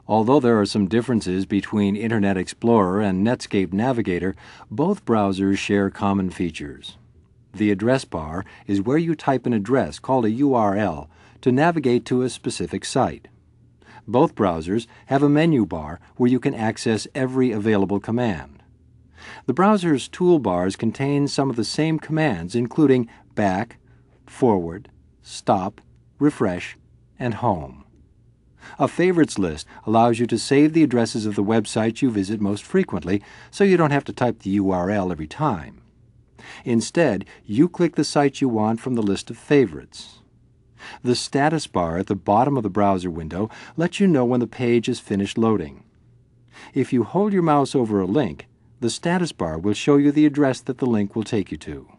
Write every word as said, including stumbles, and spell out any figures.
Although there are some differences between Internet Explorer and Netscape Navigator, both browsers share common features. The address bar is where you type an address called a U R L to navigate to a specific site. Both browsers have a menu bar where you can access every available command. The browser's toolbars contain some of the same commands, including back, forward, stop, refresh, and home. A favorites list allows you to save the addresses of the websites you visit most frequently, so you don't have to type the U R L every time. Instead, you click the site you want from the list of favorites. The status bar at the bottom of the browser window lets you know when the page is finished loading. If you hold your mouse over a link, the status bar will show you the address that the link will take you to.